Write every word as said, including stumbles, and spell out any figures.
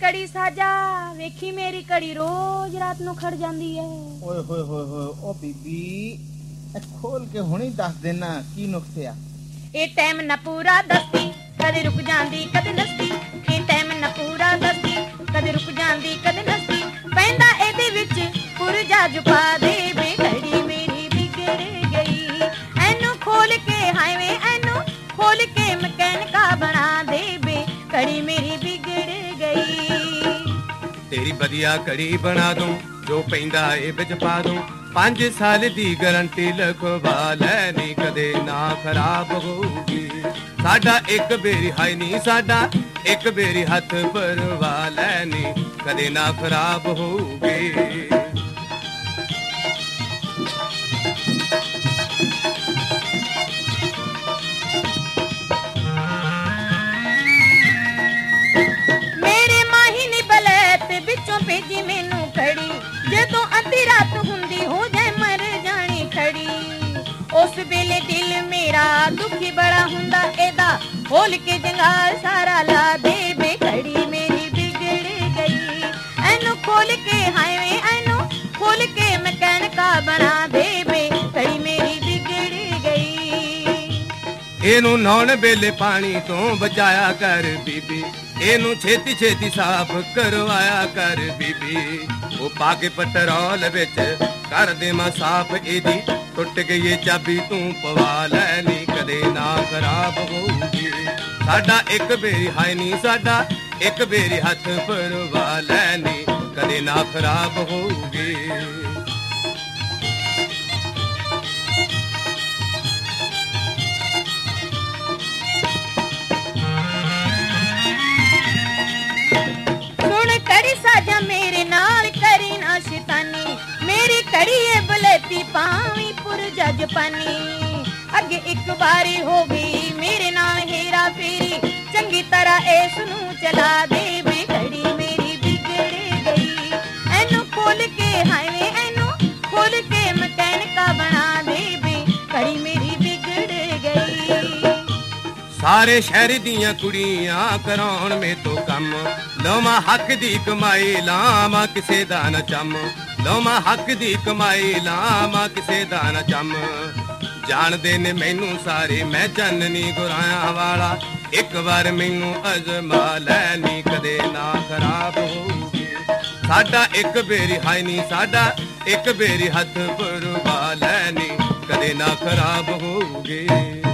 कड़ी साजा वेखी मेरी कड़ी रोज रात नू खड़ जांदी है। ओए होए होए होए ओ बीबी खोल के हुणी दस देना की नुक्से आ। ए टाइम न पूरा दसदी कदे रुक जांदी कदे नसदी। ए टाइम न पूरा दसदी कदे रुक जांदी कदे नसदी। पैंदा एदे विच पुरजा जुपा दे बे घड़ी मेरी बिगड़ गई। एनू खोल के हाईवे एनू खोल के मैकेनिका बना दे बे घड़ी मेरी बिगड़ गई। तेरी बढ़िया घड़ी बना दूं जो पैंदा ए विच पा दूं। पांच साल दी गारंटी लिखवा लैनी कदे ना खराब होगी। साडा एक बेरी हाई नी साडा एक बेरी हथ भरवा लैनी कदे ना खराब होगी। मेरे माही नी बलैत बिचों भेजी मैनू खड़ी जदों अद्धी रात हुंदी हो जाए मर जानी खड़ी। उस वेले दिल मेरा दुखी बड़ा हुंदा एदा खोल के जंगाल सारा ला दे बे घड़ी मेरी बिगड़ गई। एनू खोल के हाईवे एनू खोल के मैकेनिका बना दे बे घड़ी मेरी बिगड़ गई। एनू नौन वेले पानी तो बचाया कर बीबी। एनू छेती छेती साफ करवाया कर बीबी। वो पाके पेट्रोल विच कर दे मैं साफ एदी टुट गई ये चाबी तू पवा लैनी कदे ना खराब होगी। साडा एक बेरी हाई नी साडा एक बेरी हथ भरवा लैनी कदे ना खराब होगी। कड़ी साजा मेरे नाल करी ना शैतानी। मेरी कड़ी है बलेती पावी पुरजा जपानी। अगे एक बारी हो गई मेरे नाल हेरा फेरी चंगी तरह इस नू चला दे बे घड़ी मेरी बिगड़ गई। एनू खोल के हाईवे एनू खोल के मैकेनिका बना दे बे घड़ी मेरी बिगड़ गई। सारे शहर दियां कुड़ियां कराउण में तो कम लौमा हक दी कमाई लामा किसे दा न चम। लौमा हक दी कमाई लामा किसे दा न चम। जानदे ने मैनू सारे मैं जननी गुराया वाला एक बार मैनू अजमा लैनी कदे ना खराब होगी। साडा एक बेरी हाई नी साडा एक बेरी हथ भरवा लैनी कदे ना खराब होगी।